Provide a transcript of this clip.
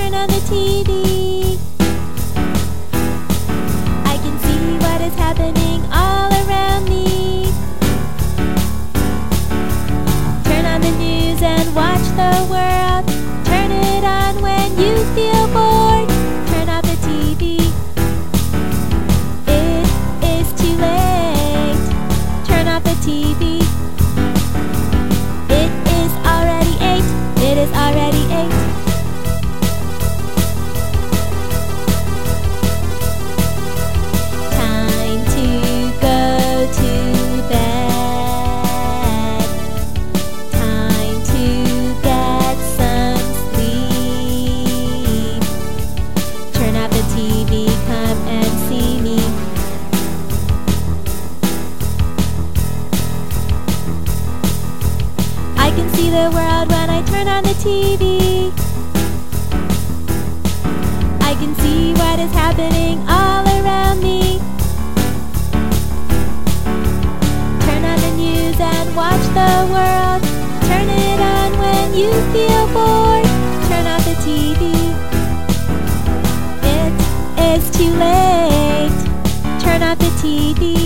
turn on the TV, I can see what is happening all around me. Turn on the news and watch the world. Turn it on when you feel bored. Turn off the TV. It is too late. Turn off the TV. It is already 8. It is already 8. Time to go to bed. Time to get some sleep. Turn off the TV, come and see me. I can see the world when I turn on the TV. I can see what is happening all around me. Turn on the news and watch the world. Turn it on when you feel bored. Turn off the TV. It is too late. Turn off the TV.